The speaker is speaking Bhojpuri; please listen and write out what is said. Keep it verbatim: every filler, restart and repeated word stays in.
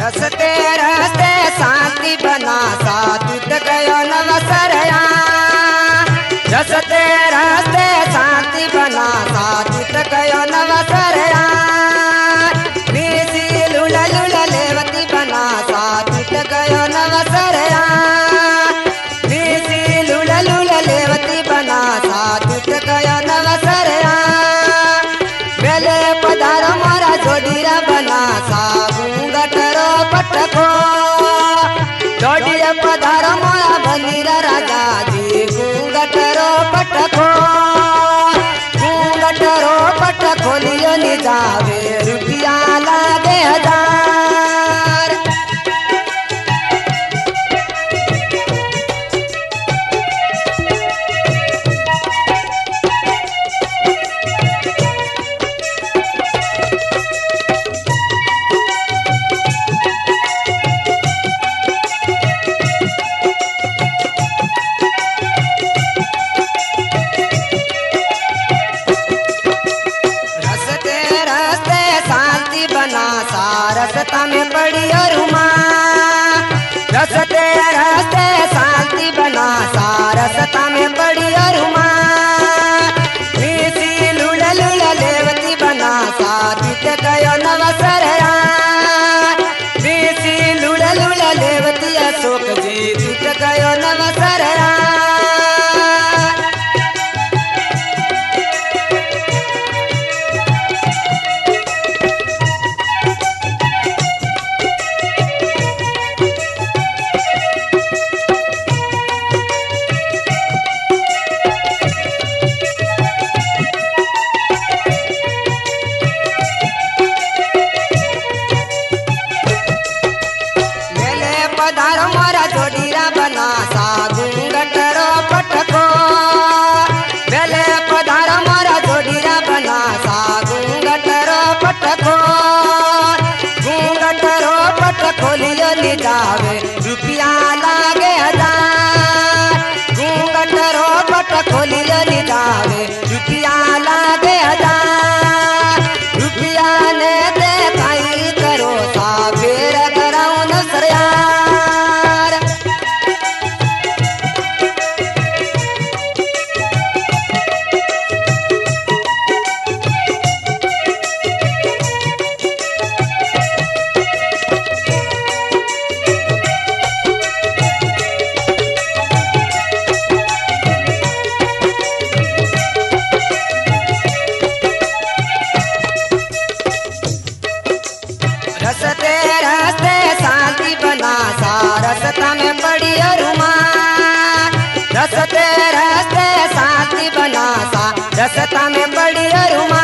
रस्ते रस्ते शांति बना सा दूत गयो नवसरया। रस्ते रस्ते शांति बना सा दूत गयो नवसरया। मीसी लुला लुला लेवती बना सा दूत गयो नवसरया। मीसी लुला लुला लेवती बना सा दूत गयो नवसरया। मेले पधार मोरा जोड़ीरा बना सा घूंघटरो पटको। जोड़िया पधार मोरा बनीरा राजा जी घूंघटरो पटको। घूंघटरो पटको लियो नि जावे रुपया लागे हजार। रस्ता में पड़ी और रस्ते रस्ते शांति बना सा रस्ता में पड़ी और मीसी लुला लुला लेवती बना सा दूत गयो नवसरया। मीसी लुला लुला लेवती अशोक जी दूत गयो नवसरया। पधार मोरा जोड़ीरा बना सा घूंघटरो पटको। बेले पधार मोरा जोड़ीरा बना सा घूंघटरो पटको। घूंघटरो पटको लियो नि जावे रुपया लागे हजार। घूंघटरो पटको लियो नि जावे रुपया लागे हजार। रुपया ने दे काई करो सा फेर कराऊं नसरया। रस्ते रस्ते शांति बना सा रस्ता में पड़ी और रस्ते रस्ते शांति बना सा रस्ता में पड़ी और